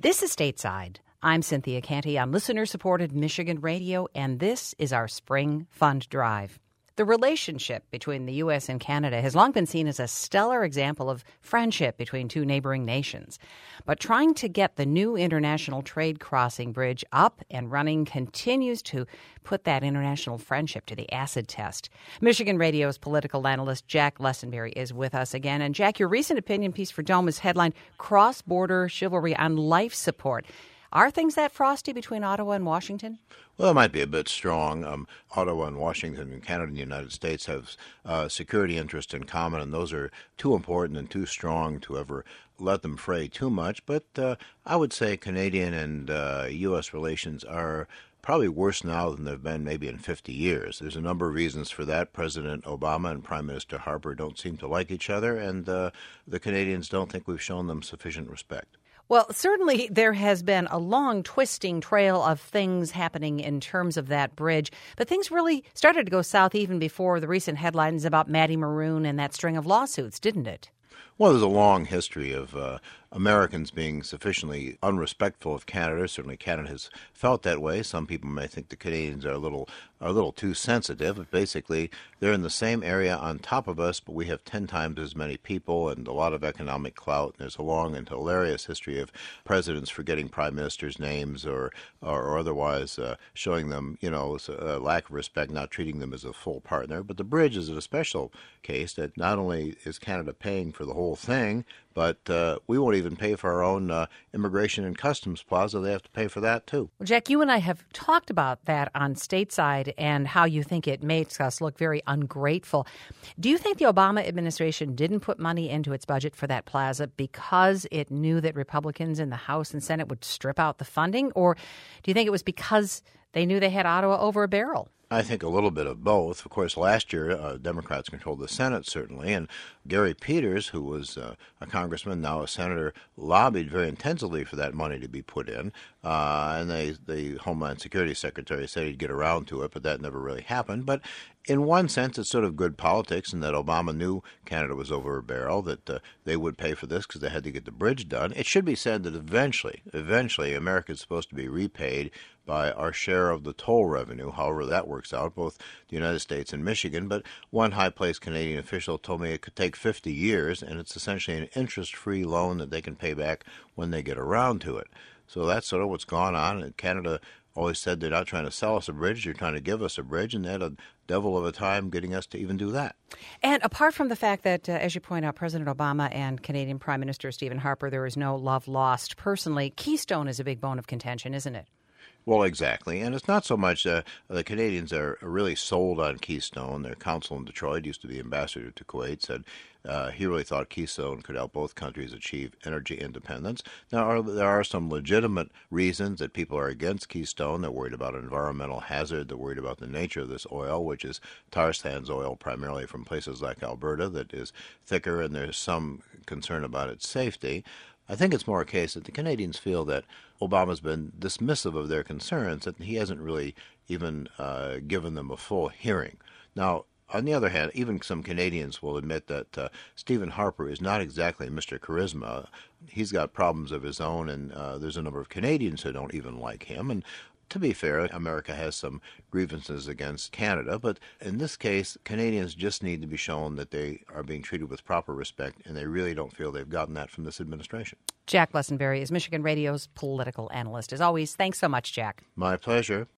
This is Stateside. I'm Cynthia Canty on listener-supported Michigan Radio, and this is our Spring Fund Drive. The relationship between the U.S. and Canada has long been seen as a stellar example of friendship between two neighboring nations. But trying to get the new international trade crossing bridge up and running continues to put that international friendship to the acid test. Michigan Radio's political analyst Jack Lessenberry is with us again. And Jack, your recent opinion piece for Dome is headlined Cross-Border Chivalry on Life Support. Are things that frosty between Ottawa and Washington? Well, it might be a bit strong. Ottawa and Washington and Canada and the United States have security interests in common, and those are too important and too strong to ever let them fray too much. But I would say Canadian and U.S. relations are probably worse now than they've been maybe in 50 years. There's a number of reasons for that. President Obama and Prime Minister Harper don't seem to like each other, and the Canadians don't think we've shown them sufficient respect. Well, certainly there has been a long twisting trail of things happening in terms of that bridge, but things really started to go south even before the recent headlines about Matty Maroon and that string of lawsuits, didn't it? Well, there's a long history of Americans being sufficiently unrespectful of Canada. Certainly Canada has felt that way. Some people may think the Canadians are a little too sensitive. But basically, they're in the same area on top of us, but we have 10 times as many people and a lot of economic clout. There's a long and hilarious history of presidents forgetting prime ministers' names or otherwise showing them, a lack of respect, not treating them as a full partner. But the bridge is a special case that not only is Canada paying for the whole thing, but we won't even pay for our own immigration and customs plaza. They have to pay for that, too. Well, Jack, you and I have talked about that on Stateside and how you think it makes us look very ungrateful. Do you think the Obama administration didn't put money into its budget for that plaza because it knew that Republicans in the House and Senate would strip out the funding? Or do you think it was because they knew they had Ottawa over a barrel? I think a little bit of both. Of course, last year, Democrats controlled the Senate, certainly, and Gary Peters, who was a congressman, now a senator, lobbied very intensively for that money to be put in, and the Homeland Security Secretary said he'd get around to it, but that never really happened. But in one sense, it's sort of good politics in that Obama knew Canada was over a barrel, that they would pay for this because they had to get the bridge done. It should be said that eventually, America is supposed to be repaid by our share of the toll revenue, however that works out, both the United States and Michigan. But one high-placed Canadian official told me it could take 50 years, and it's essentially an interest-free loan that they can pay back when they get around to it. So that's sort of what's gone on. And Canada always said they're not trying to sell us a bridge, they're trying to give us a bridge, and they had a devil of a time getting us to even do that. And apart from the fact that, as you point out, President Obama and Canadian Prime Minister Stephen Harper, there is no love lost personally, Keystone is a big bone of contention, isn't it? Well, exactly. And it's not so much the Canadians are really sold on Keystone. Their consul in Detroit, used to be ambassador to Kuwait, said he really thought Keystone could help both countries achieve energy independence. Now, there are some legitimate reasons that people are against Keystone. They're worried about environmental hazard. They're worried about the nature of this oil, which is tar sands oil primarily from places like Alberta that is thicker, and there's some concern about its safety. I think it's more a case that the Canadians feel that Obama's been dismissive of their concerns, that he hasn't really even given them a full hearing. Now, on the other hand, even some Canadians will admit that Stephen Harper is not exactly Mr. Charisma. He's got problems of his own, and there's a number of Canadians who don't even like him. And to be fair, America has some grievances against Canada, but in this case, Canadians just need to be shown that they are being treated with proper respect, and they really don't feel they've gotten that from this administration. Jack Lessenberry is Michigan Radio's political analyst. As always, thanks so much, Jack. My pleasure.